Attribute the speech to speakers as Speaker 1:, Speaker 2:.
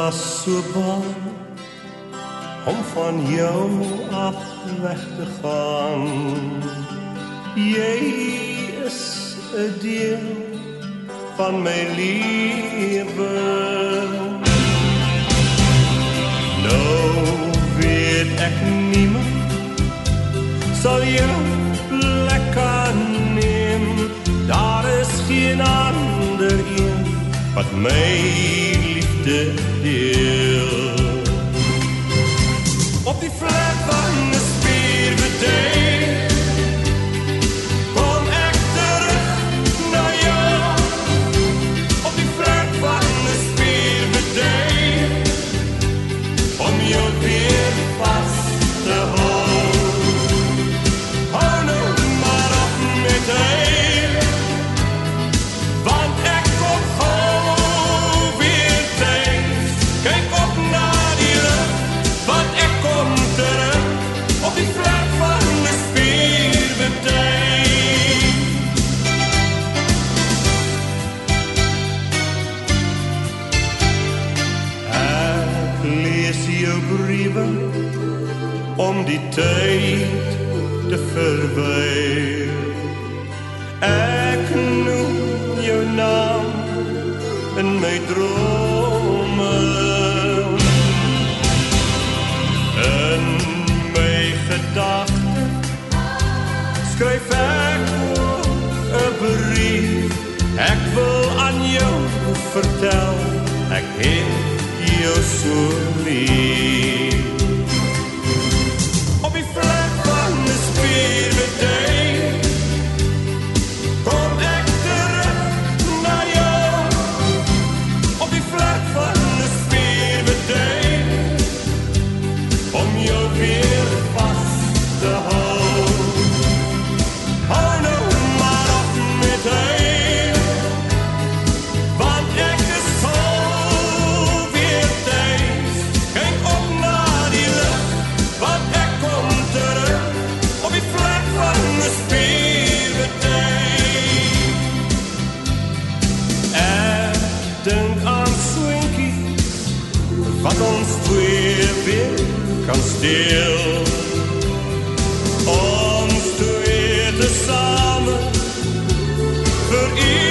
Speaker 1: was so bang om van jou af weg te gaan. Jy is 'n deel van my lewe. Nou weet ek niemand sal jou plek aanneem. Daar is geen ander een wat my liefde deel. Op die vlek van 'n spierbedei kom ek terug na jou. Op die vlek van 'n spierbedei om jou weer vas te hou. Hou nou maar op met hy, want ek kom gauw weer thuis. Kyk op na die lucht, want ek kom terug op die vlek van 'n spierbedei. Ek lees jou briewe om die tyd te verwyder. Ek noem jou naam in my drome. In my gedagte skryf ek 'n brief. Ek wil aan jou vertel, ek het jou so lief. Op die vlek van 'n spierbedei kom ek terug na jou. Op die vlek van 'n spierbedei om jou weer vas te hou. Hou nou maar op met hy, want ek is gauw weer thuis. Kyk op na die lucht, want ek kom terug op die vlek van 'n spierbedei. Ek dink aan swinkies wat ons twee weer kan steel. Ons twee tesame vir